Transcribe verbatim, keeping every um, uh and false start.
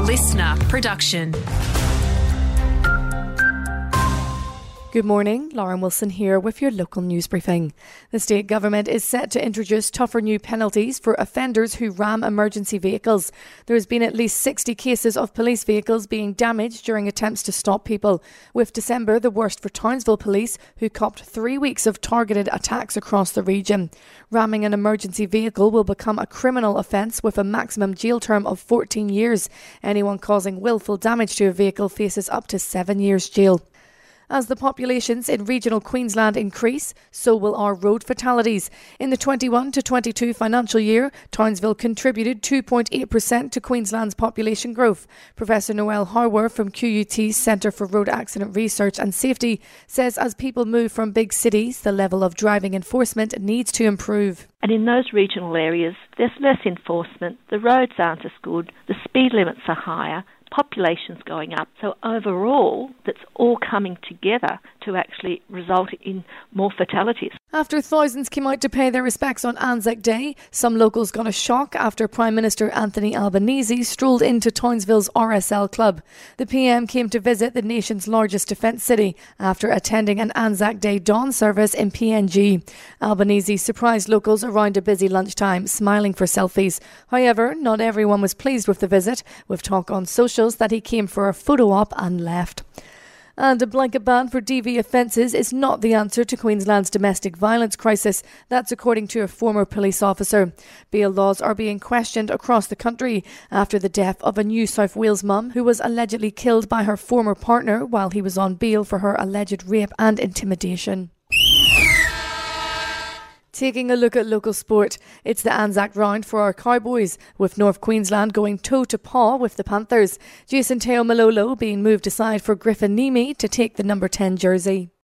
listener production. Good morning, Lauren Wilson here with your local news briefing. The state government is set to introduce tougher new penalties for offenders who ram emergency vehicles. There has been at least sixty cases of police vehicles being damaged during attempts to stop people, with December the worst for Townsville Police, who copped three weeks of targeted attacks across the region. Ramming an emergency vehicle will become a criminal offence with a maximum jail term of fourteen years. Anyone causing willful damage to a vehicle faces up to seven years jail. As the populations in regional Queensland increase, so will our road fatalities. In the twenty-one to twenty-two financial year, Townsville contributed two point eight percent to Queensland's population growth. Professor Noelle Harwer from Q U T's Centre for Road Accident Research and Safety says as people move from big cities, the level of driving enforcement needs to improve. And in those regional areas, there's less enforcement, the roads aren't as good, the speed limits are higher, population's going up. So overall, that's all coming together to actually result in more fatalities. After thousands came out to pay their respects on Anzac Day, some locals got a shock after Prime Minister Anthony Albanese strolled into Townsville's R S L club. The P M came to visit the nation's largest defence city after attending an Anzac Day dawn service in P N G. Albanese surprised locals around a busy lunchtime, smiling for selfies. However, not everyone was pleased with the visit, with talk on socials that he came for a photo op and left. And a blanket ban for D V offences is not the answer to Queensland's domestic violence crisis. That's according to a former police officer. Bail laws are being questioned across the country after the death of a New South Wales mum who was allegedly killed by her former partner while he was on bail for her alleged rape and intimidation. Taking a look at local sport, it's the Anzac round for our Cowboys, with North Queensland going toe-to-paw with the Panthers. Jason Teo Malolo being moved aside for Griffin Nimi to take the number ten jersey.